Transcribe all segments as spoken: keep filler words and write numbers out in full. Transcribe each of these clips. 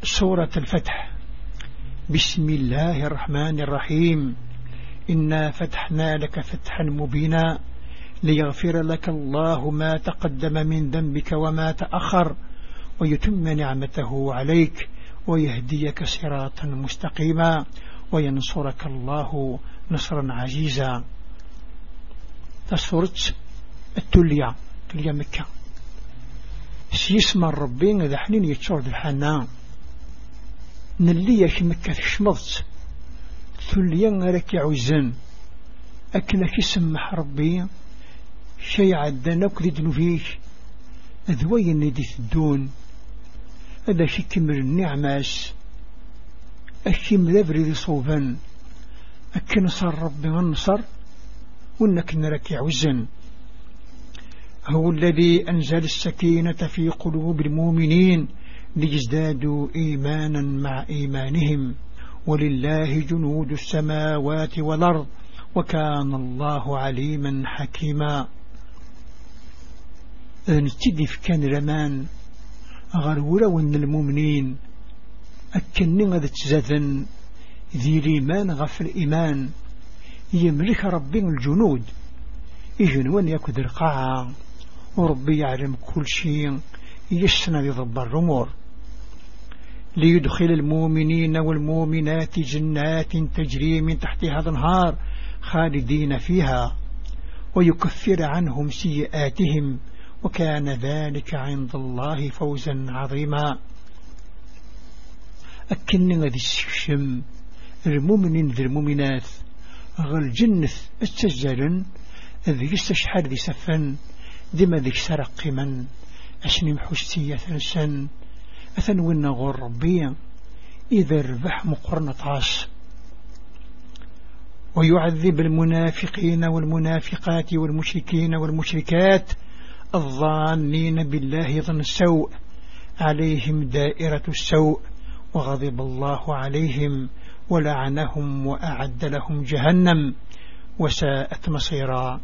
سورة الفتح. بسم الله الرحمن الرحيم. إنا فتحنا لك فتحا مبينا ليغفر لك الله ما تقدم من ذنبك وما تأخر ويتم نعمته عليك ويهديك صراطا مستقيما وينصرك الله نصرا عزيزا. تصورت التلية تلية مكة سيسمى الربين إذا حنين يتشورد الحنان نلي في مكة تشمضت تلية غيرك يعوزن أكنك يسمح ربي شيء عدنا وكذد نفيك أذوي الندي الدون هذا شي كمل النعماس أشي مذبري صوبا أكن صار ربي النصر وإنك نرك يعوزن. هو الذي أنزل السكينة في قلوب المؤمنين ليزدادوا إيمانا مع إيمانهم ولله جنود السماوات والأرض وكان الله عليما حكيما. نتدف كان رمان غرورا وإن المؤمنين أكني غد تزاذن ذي الإيمان غف الإيمان يملك ربي الجنود يجنون يكد القاعة وربي يعلم كل شيء يسنى يضبر الأمور ليدخل المؤمنين والمؤمنات جنات تجري من تحتها الأنهار خالدين فيها ويكفر عنهم سيئاتهم وكان ذلك عند الله فوزا عظيما. أكن غدي السكشم المؤمنين ذي المؤمنات غل جنث التجلن ذي يستشحر ذي سفن دم ذي سرق من أشنم حسية سن أثنونا غور ربيا إذا ربح مقرنة عاص. ويعذب المنافقين والمنافقات والمشركين والمشركات الظانين بالله ظن السوء عليهم دائرة السوء وغضب الله عليهم ولعنهم وأعد لهم جهنم وساءت مصيرا.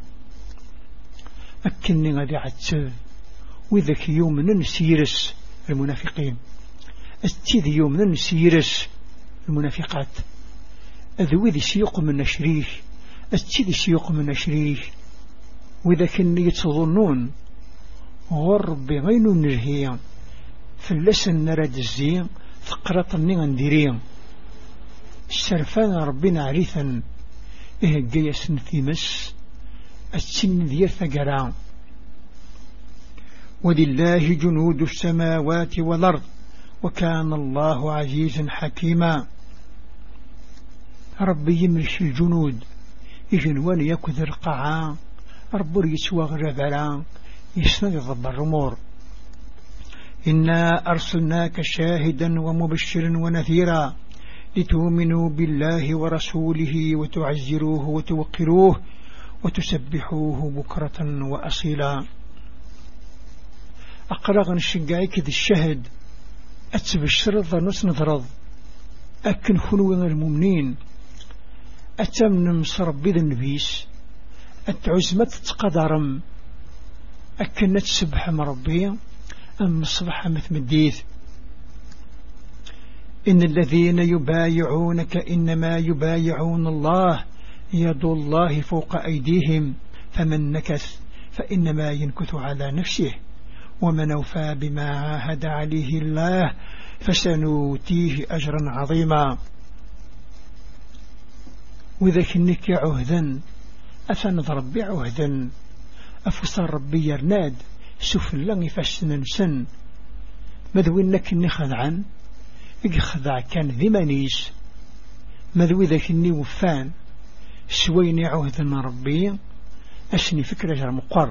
أكني غدي عتسب وذاك يوم نسيرس المنافقين أستيذ يوم نسيرس المنافقات أذوذي سيق من نشريه أستيذ سيق من نشريه وذاك النية تظنون غرب غين نرهيا فلسن نرد الزين فقرة من انديريا السرفان ربنا عريثا إيه جيس نثيمس السن ذي ثقران ولله جنود السماوات والأرض وكان الله عزيزا حكيما. ربي يملك الجنود يجنوان يكذ القاعان رب يسوى غربران يسند ضب الرمور. إنا أرسلناك شاهدا ومبشرا ونذيرا لتؤمنوا بالله ورسوله وتعزروه وتوقروه وتسبحوه بكرة وأصيلا. أقرغ الشقائك ذي الشهد أتبشر الظنوس نضرض أكن خلوين المؤمنين أتمنم صربي ذا النبيس أتعزمة تقدرم أكن نتسبح مربي أم الصبح مثمديث. إن الذين يبايعونك إنما يبايعون الله يد الله فوق أيديهم فمن نكث فإنما ينكث على نفسه ومن أوفى بما عاهد عليه الله فسنوتيه أجرا عظيما. وذاك النك عهدا أفنض ربي عهدا أفصل ربي يرناد سفل لغي فسنا سن مذوي النك إني خذعا إخذع كان ذي منيس مذوي ذاك إني وفان سويني عهدا ربي أسني فكرة مقر.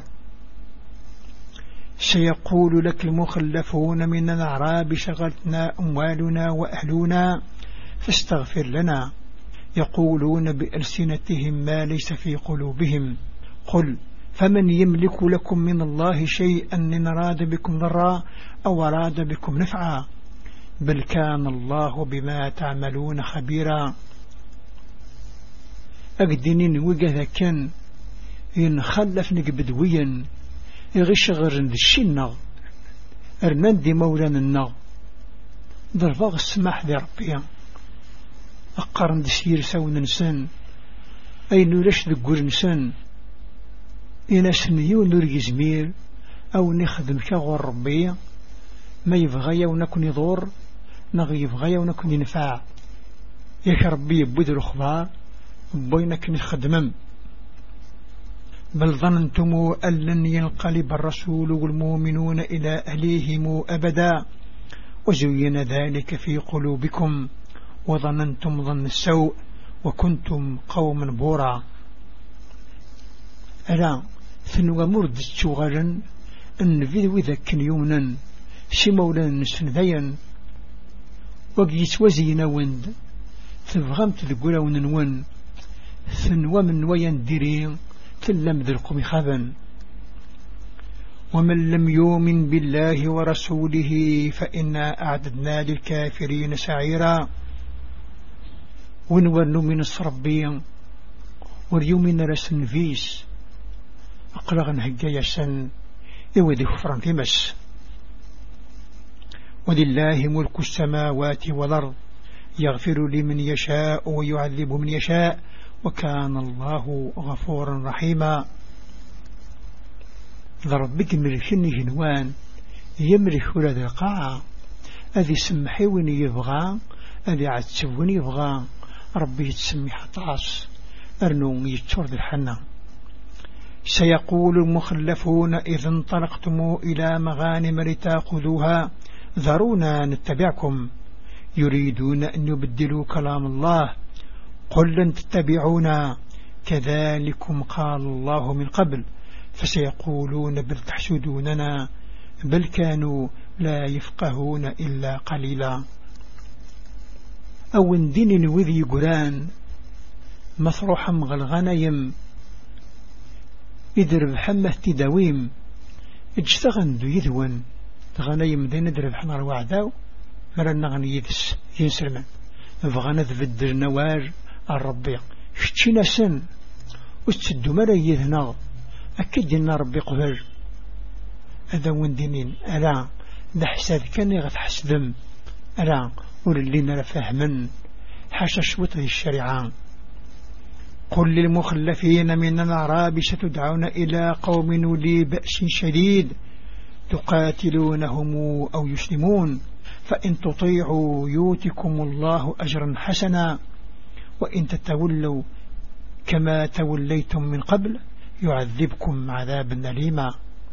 سيقول لك المخلفون من الأعراب شغلتنا أموالنا وأهلنا فاستغفر لنا يقولون بألسنتهم ما ليس في قلوبهم قل فمن يملك لكم من الله شيئا إن أراد بكم ضرا أو أراد بكم نفعا بل كان الله بما تعملون خبيرا. أقدنين وقذا كان إن خلفنك بدويا يغش غير الشنة أرنان دي مولانا النغ ضرباغ السماح ذي ربي أقارن دسير ساون نسان أي نولاش ذقور نسان إنا سنيو نور يزمير أو نخدم كغور ربي ما يبغي ونكون يضور نغي يبغي ونكون ينفع ياك ربي يبودر أخبار بوينك نخدمم بل ظننتم أن لن ينقلب الرسول والمؤمنون إلى أهليهم أبدا وزين ذلك في قلوبكم وظننتم ظن السوء وكنتم قوما بورا ألا ثنو مرد شغلا أن في ذاك يومنا شي مولا نسنذيا وقيت وزينا وند تبغمت ذقولا وننون ثنو من وين ديرين تلم ذلكم خابا ومن لم يؤمن بالله ورسوله فإنا أعددنا للكافرين سعيرا ونورن من الصربين واليومين رسن فيس أقلغن هجايا سن يودي خفرا في مس ولله ملك السماوات والأرض يغفر لمن يشاء ويعذب من يشاء وكان الله غفورا رحيما ضربك مرشني جنوان يمرح ولد القاعة أذي سمحي وين يبغى أذي عتسوني يبغى ربي يتسمي حطاس أرنو يتشرد الحنة سيقول المخلفون إذا انطلقتم إلى مغانم لتأخذوها ذرونا نتبعكم يريدون أن يبدلوا كلام الله قل لن تتبعونا كذلكم قال الله من قبل فسيقولون بل تحسدوننا بل كانوا لا يفقهون إلا قليلا أو اندين وذي قران مصروحا مغلغنيم إذ ربحمه تداويم اجتغن دو يذون غنيم دين درب حمر وعداو مرنا غني يدس ينسرمن فغانا ذبدر نوار الربيع شتينا سن وستدو مرا يذنا أكد إن ربي قبل هذا وندينين ألا نحسد كان غتحسدم ألا وللينا فهما حاشا شوط الشريعة قل للمخلفين من الأعراب ستدعون إلى قوم ولي بأس شديد تقاتلونهم أو يسلمون فإن تطيعوا يوتكم الله أجرا حسنا وإن تتولوا كما توليتم من قبل يعذبكم عذابا أليما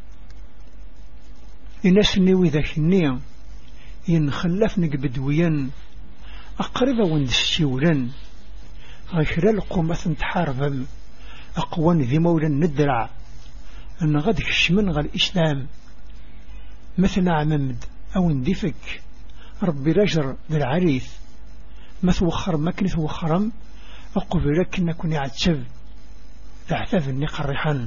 إنسني وإذا شنيا ينخلفنك بدويا أقرب وندسيولا غير القومة تحاربا أقوان ذي مولا ندرع أن غد كشمن غا الإسلام مثل عممد أو اندفك ربي رجر بالعريث مثل وخر مكنث وخرم أقبلك نكون عتشب تحتف النقرحا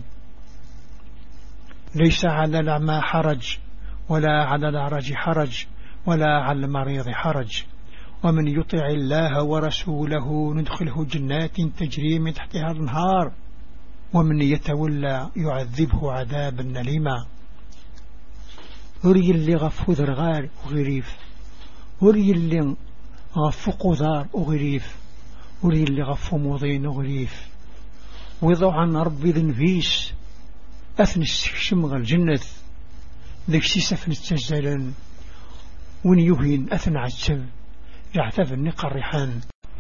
ليس على الأعمى حرج ولا على الأعرج حرج ولا على المريض حرج ومن يطع الله ورسوله ندخله جنات تجري من تحتها الانهار ومن يتولى يعذبه عذابا أليما وري اللي غفو ذرغار وغريف وري اللي غفو قذار وغريف وري اللي غفو مضين وغريف ويضع عن ربي ذنفيس أثنى الشمغ الجنة ذيك سيسفن التجزلن وين يهين أثنى عجب يعتف النقى الريحان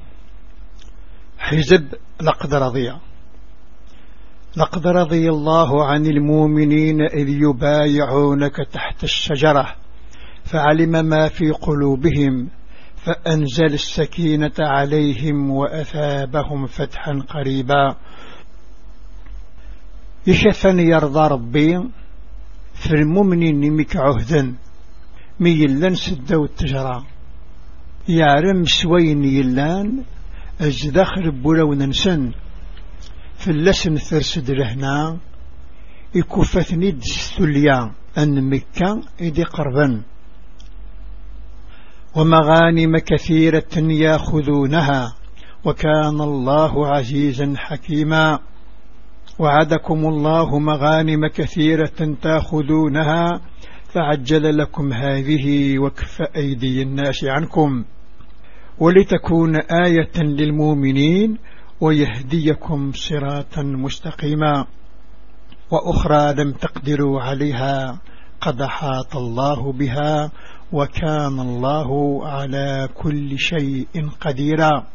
حزب لقد رضي لقد رضي الله عن المؤمنين إذ يبايعونك تحت الشجرة فعلم ما في قلوبهم فأنزل السكينة عليهم وأثابهم فتحا قريبا يشفن يرضى ربي في المؤمنين مك عهدا ميلان سدوا التجرى يعرم سوين يلان أجدخل بولو ننسن في اللسن ثرسد لهنا يكفتني دستوليا أن مكة إدي قربا ومغانم كثيرة ياخذونها وكان الله عزيزا حكيما وعدكم الله مغانم كثيرة تاخذونها فعجل لكم هذه وكف أيدي الناس عنكم ولتكون آية للمؤمنين ويهديكم صراطا مستقيما وأخرى لم تقدروا عليها قد حاط الله بها وكان الله على كل شيء قديرا.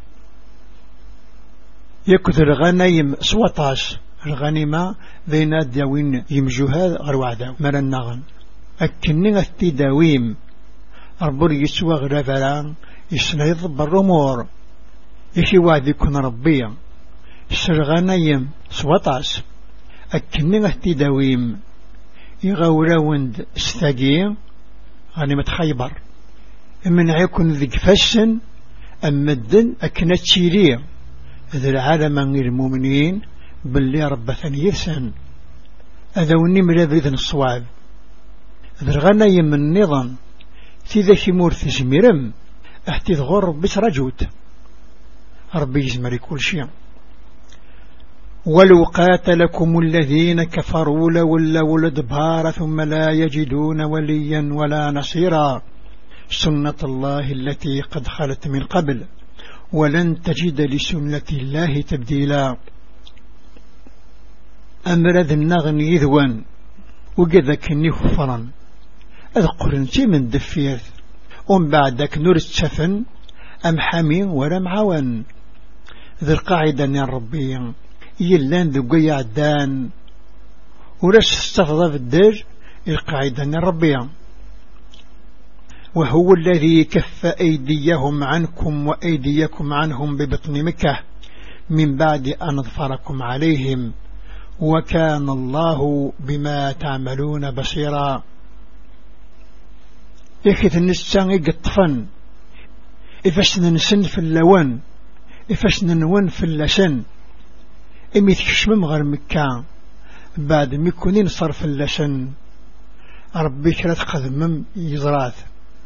يكثر غنيم سوطاس الغنيمة ذينا داوين يمجوها غير وعدا مرنغن أكنين التداويم ربور يسوى غرفران يسنيض بالرمور يشي وعد يكون ربيا السرغنيم سوطاس أكنين التداويم يغوراوند استاقين غنيمة خيبر من يكون ذيك فسن أمدن أكنت تشيريه هذا العالم غير المؤمنين باللي رب ثانيثا هذا ونمر بريدن الصواب هذا الغنايم من النظام تيذا شمور في زميرم احتي ذغور بس رجوت ربي يزمر كل شيء. ولو قاتلكم الذين كفروا لولوا الأدبار ثم لا يجدون وليا ولا نصيرا سنة الله التي قد خلت من قبل ولن تجد لسنة الله تبديلا. أمر ذا النغن يذوان وقذك نخفرا أذكر انتي من دفيث ومن بعدك نور السفن أم حمي ولا معاون ذا القاعدة يا ربي يلان ذو قيا عدان ورش استفضى في الدر القاعدة يا ربي وهو الذي كف أيديهم عنكم وأيديكم عنهم ببطن مكة من بعد أن أظفركم عليهم وكان الله بما تعملون بصيرا. يكث النسان يقطفن إفاش ننسن في اللون إفاش ننون في اللسن إمي تكشمم غير مكة بعد ميكونين صرف اللسن ربي كرات قذمم يزراث.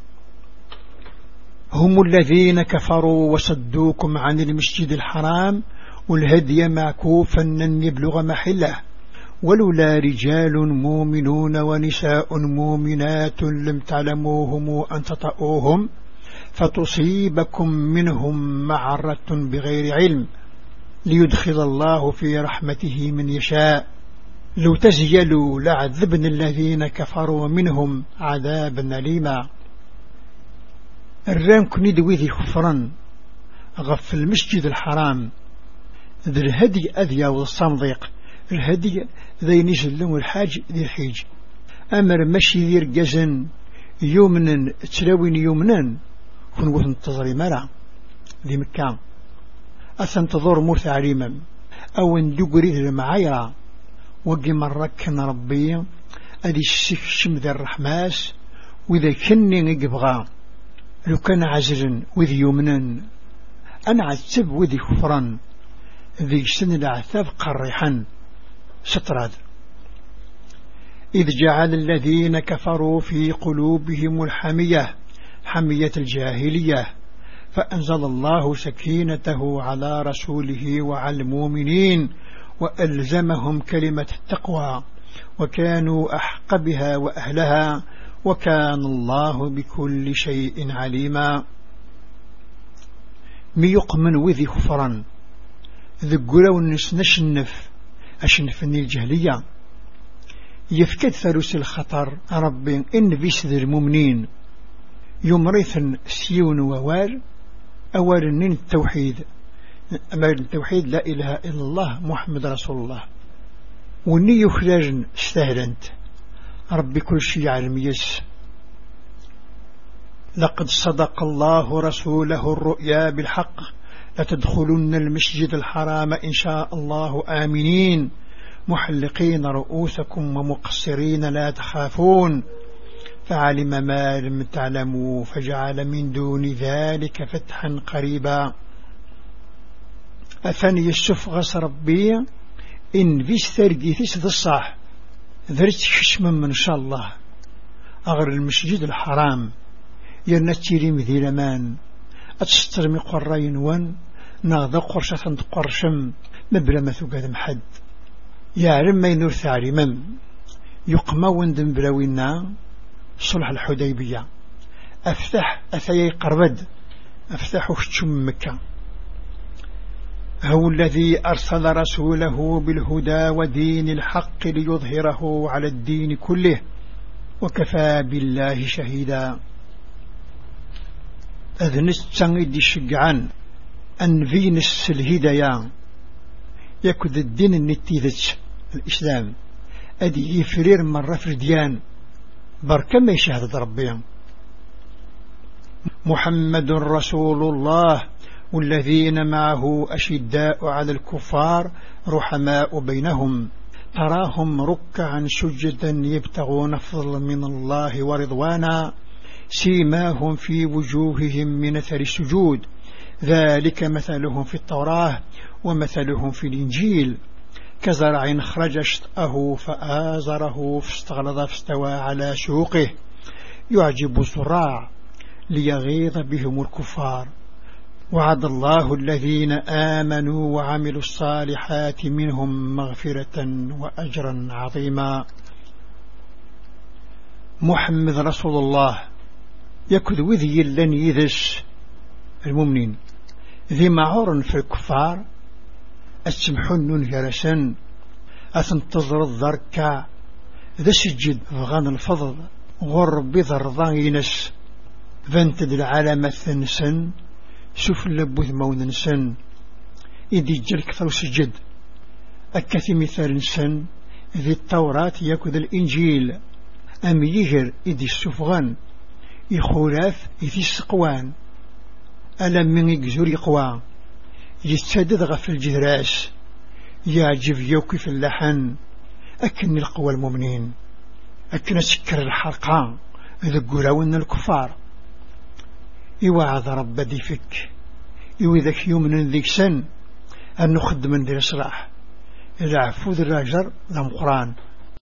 هم الذين كفروا وصدوكم عن المسجد الحرام والهدي معكوفا أن يبلغ محله ولولا رجال مؤمنون ونساء مؤمنات لم تعلموهم أن تطؤوهم فتصيبكم منهم معرة بغير علم ليدخل الله في رحمته من يشاء لو تزيلوا لعذبن الذين كفروا منهم عذابا أليما. الرانك ندوي ذي خفرا غف المسجد الحرام ذي الهدي أذيا والصنضيق الهدي ذي نجل الحاج ذي الحيج أمر مشي ذي رجزن يومنا تلاوين يومنا كنقول انتظري مرة ذي مكان أثنتظر مرث عليما أو ندقري ذي المعايرة وقي مركن ربي أدي السكشم ذي الرحماس وإذا كني نقبغا لو كان عزرا وذي يومنا أنا عتب وذي خفرا ذي سن العثاب قريحا ستراد. إذ جعل الذين كفروا في قلوبهم الحمية حمية الجاهلية فأنزل الله سكينته على رسوله وعلى المؤمنين وألزمهم كلمة التقوى وكانوا أحق بها وأهلها وكان الله بكل شيء عليما. ميقمن وذي خفرا ذقلوا النس نشنف أشنفني الجهلية يفكد ثلث الخطر ربي إن بيس ذي المؤمنين يمرثن سيون ووال أول من التوحيد أما التوحيد لا إله إلا الله محمد رسول الله وني يخرج استهلنت ربي كل شيء علم يس. لقد صدق الله رسوله الرؤيا بالحق لتدخلن المسجد الحرام إن شاء الله آمنين محلقين رؤوسكم ومقصرين لا تخافون فعلم ما لم تعلموا فجعل من دون ذلك فتحا قريبا. أثني السفغس ربي إن بيسترقي تسد الصح ذرت خشما من شاء الله أغر المسجد الحرام يرنتيري مذي لمان أتسترمي قرين وان ناغذا قرشة تقرشم مبرمة قدم حد يعلم ما ينور ثعلمم يقمى وندن بلاوينا صلح الحديبية أفتح أثي قربد أفتح شتم مكة. هو الذي أرسل رسوله بالهدى ودين الحق ليظهره على الدين كله وكفى بالله شهيدا. أذنست تنغد الشجعان أن فينس الهدايا يكد الدين النتيذة الإسلام أدي يفرير مرة فرديان بركة ما يشاهد ربهم. محمد رسول الله والذين معه أشداء على الكفار رحماء بينهم تراهم ركعا سجدا يبتغون فضلا من الله ورضوانا سيماهم في وجوههم من أثر السجود ذلك مثلهم في التوراة ومثلهم في الإنجيل كزرع خرج شطأه فآزره فاستغلظ فاستوى على سوقه يعجب الزراع ليغيظ بهم الكفار وعد الله الذين آمنوا وعملوا الصالحات منهم مغفرة وأجرا عظيما. محمد رسول الله يكذ وذي لن يذس المؤمنين ذي معور في الكفار السمحون هرسا أتنتظر الذركع ذا سجد فغان الفضل غرب ذرضان ينس فانتد العالم الثنسن سوف اللبوث موننسن إذي جلك ثو سجد أكثي مثال نسن ذي التوراة يكذ الإنجيل أم يهر إذي السفغان يخولاف إذي السقوان ألم من يجزر يقوى يستدد غف الجراس يعجب يوكي في اللحن أكن القوى المؤمنين أكن سكر الحرقان ذا قراون الكفار يوعظ رب دي فك يوذك يومن ذيك سن أن نخد من ذي الإصلاح إذا عفو ذي الراجر ذا مقران